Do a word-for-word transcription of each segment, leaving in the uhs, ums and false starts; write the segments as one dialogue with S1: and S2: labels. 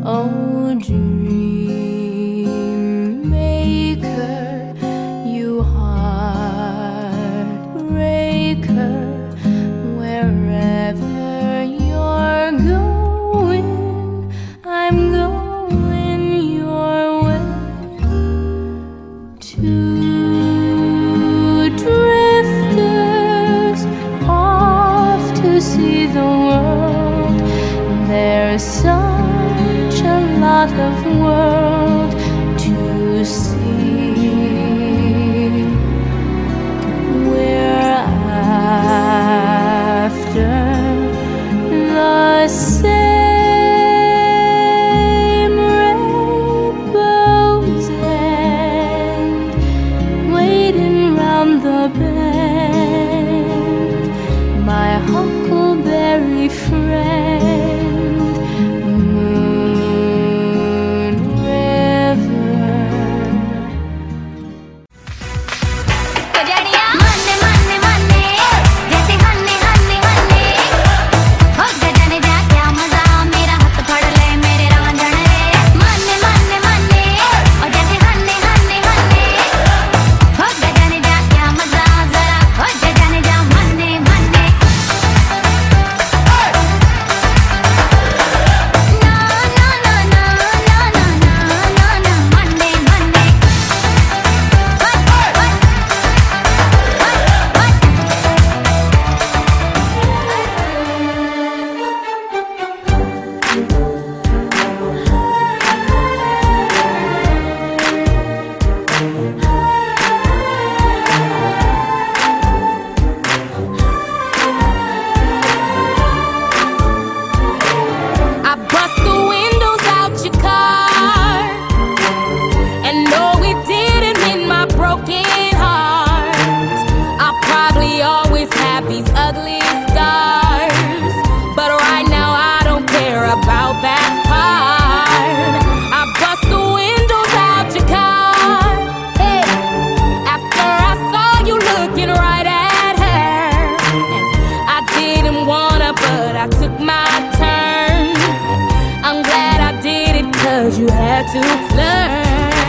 S1: Oh, dream maker, you heartbreaker, wherever you're going, I'm going your way. Two drifters off to see the world. There's such a lot of world to see. We're after the same rainbow's end, waiting round the bend, my huckleberry friend, Moon River.
S2: Monday, Monday, Monday, जैसे हन्ने हन्ने हन्ने हो गजने जा क्या मजा मेरा हाथ पकड़ ले मेरे रांझण रे Monday, Monday, Monday, और जैसे हन्ने हन्ने हन्ने हो गजने जा क्या मजा जरा हो गजने जा Monday, Monday. Na na na na na na na na na Monday, Monday. What what what what I bust the windows out your car, and no, it didn't mean my broken heart. I'll probably always have these ugly scars, but right now I don't care about that part. I bust the windows out your car, hey, after I saw you looking right at her. I didn't wanna, but I took my turn. I'm glad I did it, cause you had to learn.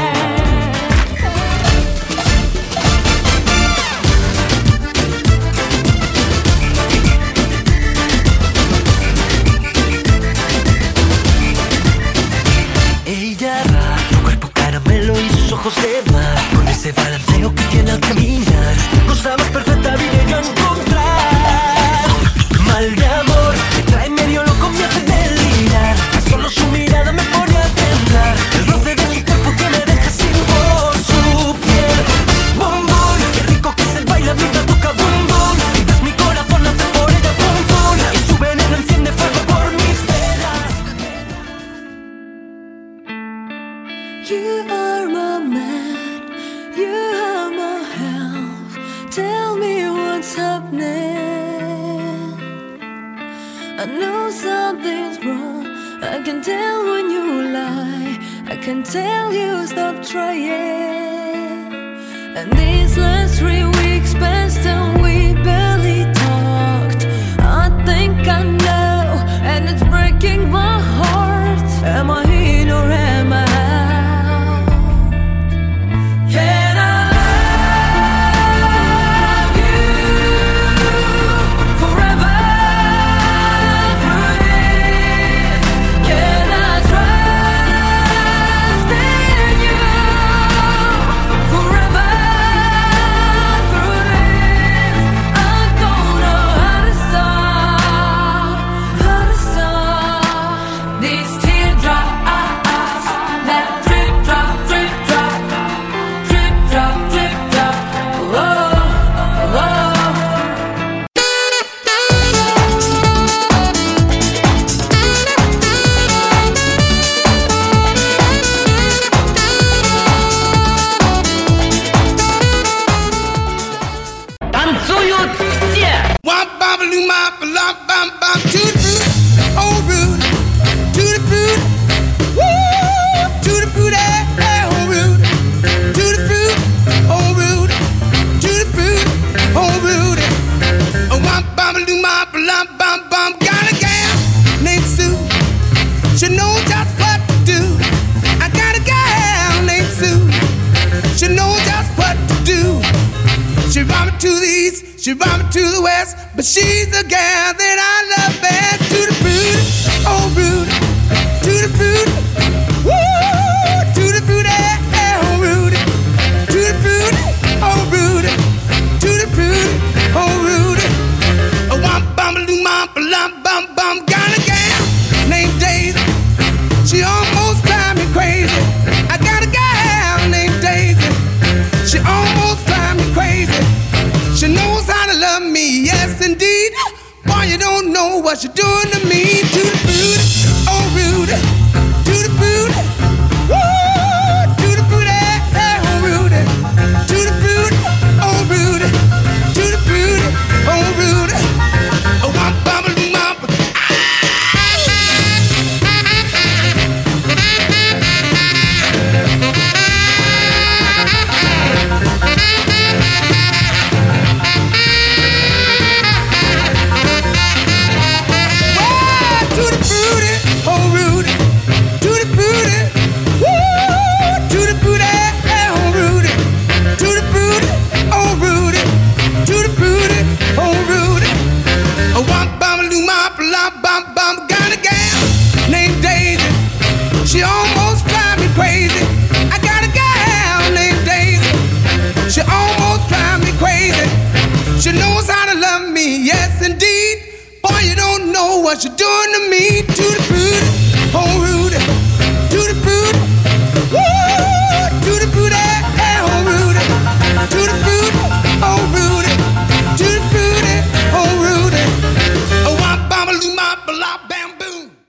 S3: Ella va, tu cuerpo caramelo y sus ojos de mar. Con ese balanceo que tiene al caminar, no sabes perfecta vine yo a encontrar. Mal de amor, me trae medio loco, me hace delirar. Solo su mirada me pone a temblar. El roce de su cuerpo que me deja sin voz. Su piel, bum bum, qué rico que se baila mientras toca bum bum. Y ves mi corazón hace por ella bum bum. Y su veneno enciende fuego por mis venas.
S1: You are my man, you are my health. Tell me what's happening. I know something's wrong. I can tell when you lie. I can tell you stop trying. And these last three weeks passed and we barely talked. I think I know, and it's breaking my heart. Am I in or am I out? Can I love you forever through this? Can I trust in you forever through this? I don't know how to start, how to start these teardrops.
S4: she brought me to the west, but she's the gal that I love best. To the fruit, oh Rudy, to the fruit, woo, to the fruit, oh Rudy, to the fruit, oh Rudy, to the fruit, oh Rudy. A womp bum loom bum bum bum bum, got a gal named Daisy. She almost drive me crazy. I got a gal named Daisy. She almost drive me crazy. She knows how to love me, yes indeed. Boy, you don't know what you're doing to me. To the booty, oh Rudy, to the booty, woo, to the booty, oh Rudy, to the booty, oh Rudy, to the booty, oh Rudy. Oh, womp bum loom bum. She almost drive me crazy. I got a gal named Daisy. She almost drive me crazy. She knows how to love me, yes indeed. Boy, you don't know what you're doing to me. To the